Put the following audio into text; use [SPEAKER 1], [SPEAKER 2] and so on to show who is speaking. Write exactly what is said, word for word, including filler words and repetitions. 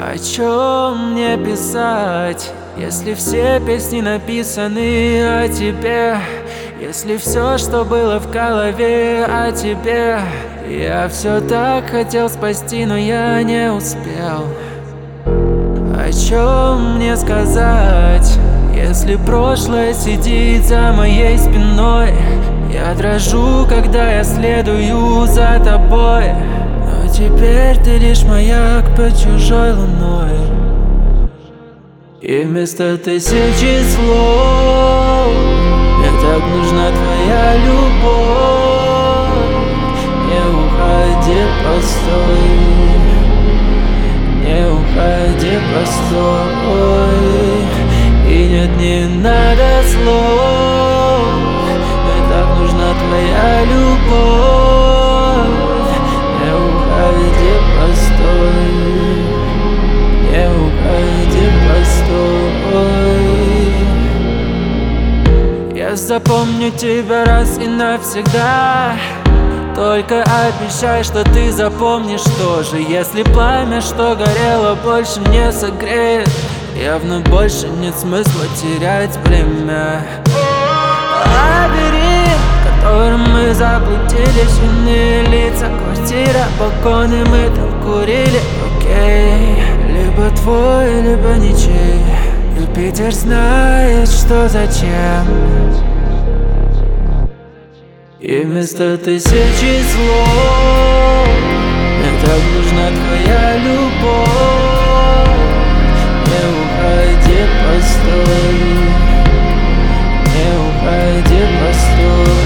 [SPEAKER 1] О чем мне писать, если все песни написаны о тебе? Если все, что было в голове о тебе? Я все так хотел спасти, но я не успел. О чем мне сказать, если прошлое сидит за моей спиной? Я дрожу, когда я следую за тобой, но теперь ты лишь маяк под чужой луной. И вместо тысячи слов мне так нужна твоя любовь. Не уходи, постой, не уходи, постой. И нет, не надо слов, мне так нужна твоя любовь. Не уходи, постой, не уходи, постой. Я запомню тебя раз и навсегда. Только обещай, что ты запомнишь тоже. Если пламя, что горело, больше не согреет, явно больше нет смысла терять время. Лабиринт, в котором мы заблудились, иные лица, квартира, балконы, мы там курили, окей. Либо твой, либо ничей. Юпитер знает, что зачем. И вместо тысячи слов мне так нужна твоя любовь. Не уходи, постой, не уходи, постой.